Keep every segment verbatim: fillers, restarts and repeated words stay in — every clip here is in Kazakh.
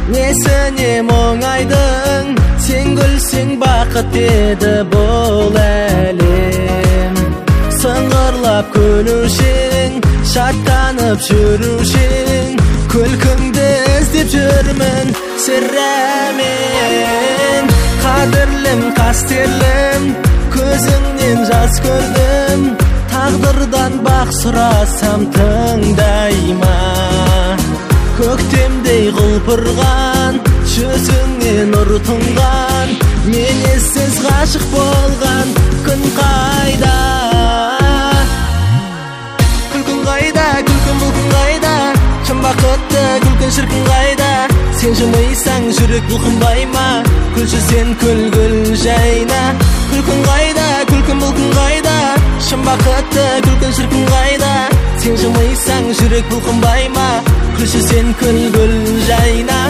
Несіне мұңайдың, сен күлсең бақыт еді бұл әлем. Сыңғырлап күлушің, шаттанып жүрушің, күлкіңді іздеп жүрмін сірәмен. Қадірлім, қастерлім, көзіңнен жас көрдім, тағдырдан бақ сұрасам тыңдайма. Көктемдей құлпырған, жүзіңнен нұр тұнған, мен ессіз ғашық болған күн қайда? Күлкін қайда, күлкін бұлкын қайда, шын бақытты күлкін шіркін қайда? Сен жымайсаң жүрек бұлқынбай ма? Күлші сен күл-күл жайна. Күлкін қайда, күлкін бұлкын қайда, шын бақытты күлкін шіркін қайда? Сен жымайсаң жүрек бұлқынбай ма? Күлші сен күл-күл жайна.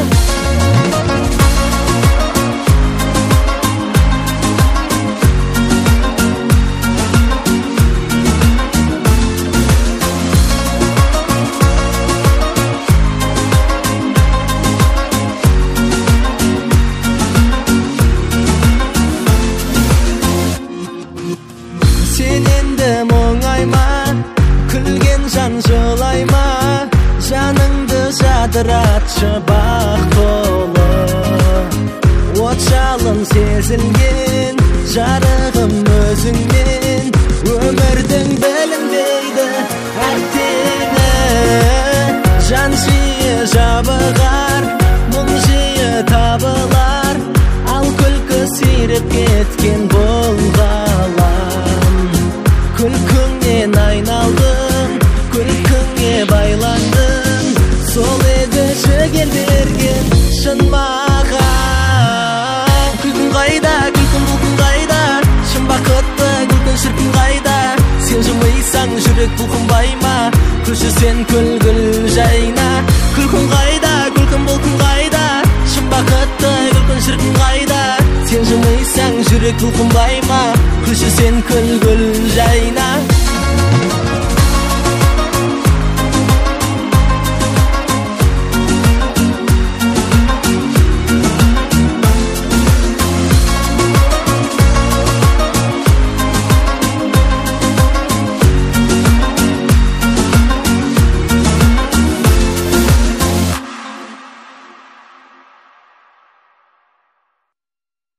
Сен енді мұңайма, күлген жан жылайма, жаныңды жадыратшы бақ толы. От жалын сезілген, жарығым өзіңнен, өмірдің білінбейді әттеңі. Жан жиі жабығар, мұң жиі табылар, ал күлкі сиреп кеткен бұл ғалам. Күлкіңнен айналдым, күлкіңе байландым, сол еді жігер берген шын маған. Күлкін қайда, күлкін бұлкын қайда, шын бақытты күлкін шіркін қайда? Сен жымайсаң жүрек бұлқынбай ма? Күлші сен күл-күл жайна. Күлкін қайда, күлкін бұлкын қайда, шын бақытты күлкін шіркін қайда? Сен жымайсаң жүрек бұлқынбай ма? Күлші сен күл-күл жайна.